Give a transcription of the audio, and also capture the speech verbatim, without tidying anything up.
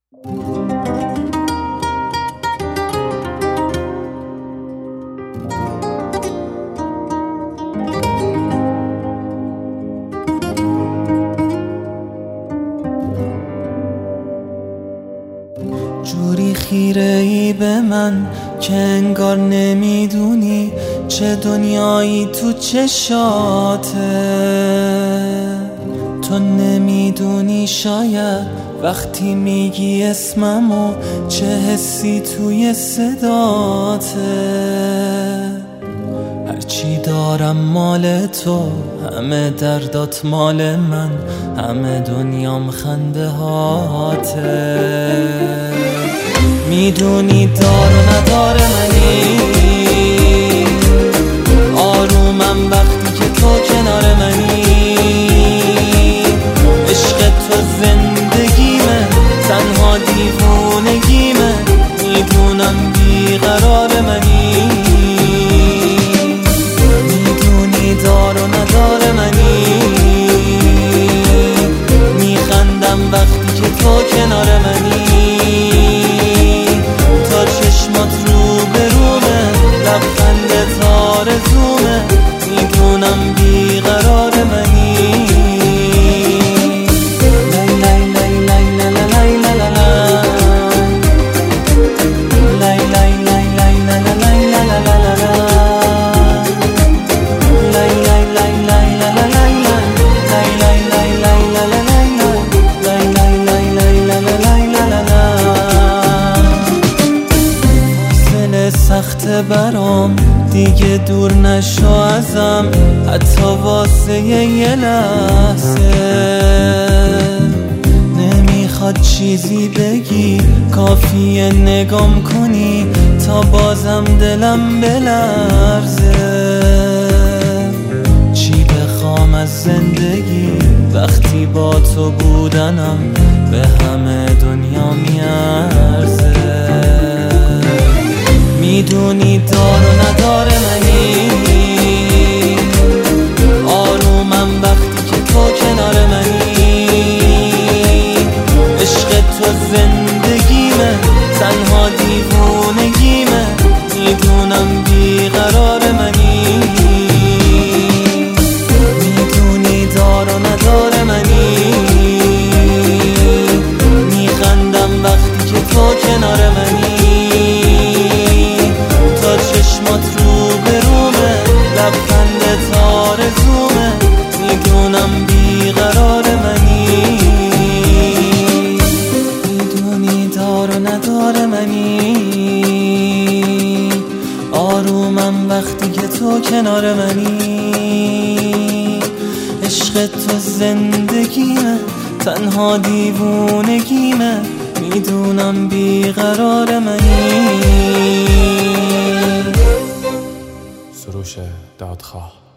جوری خیره ای به من که انگار نمیدونی چه دنیایی تو چشاته. تو نمیدونی شاید وقتی میگی اسممو چه حسی توی صداته. هرچی دارم مال تو، همه دردات مال من، همه دنیام خنده هاته. میدونی دار و ندار منی، آرومم وقتی که تو کنار منی. عشق تو زندگیمه، تنها دیوونگیمه، میدونم بیقرار منی. میدونی دار و ندار منی، میخندم وقتی که تو کنار منی. تا چشمات رو به رومه، لبخندت آرزومه، میدونم بیقرار منی. سخته برام دیگه دور نشو ازم، حتی واسه یه لحظه. نمیخواد چیزی بگی، کافیه نگام کنی تا بازم دلم بلرزه. چی بخوام از زندگی وقتی با تو بودنم به همه دنیا میارزه. میدونی دار و ندار منی، آرومم وقتی که تو کنار منی. عشق تو زندگیمه، تنها دیوونگیمه، میدونم بیقرار منی. میدونی دار و ندار منی، میخندم وقتی که تو کنار منی. چشمات رو به رومه، لبخندت آرزومه، میدونم بیقرار منی. میدونی دار و ندار منی، آرومم وقتی که تو کنار منی. عشق تو زندگیمه، تنها دیوونگیمه، میدونم بیقرار منی. سروش دادخواه.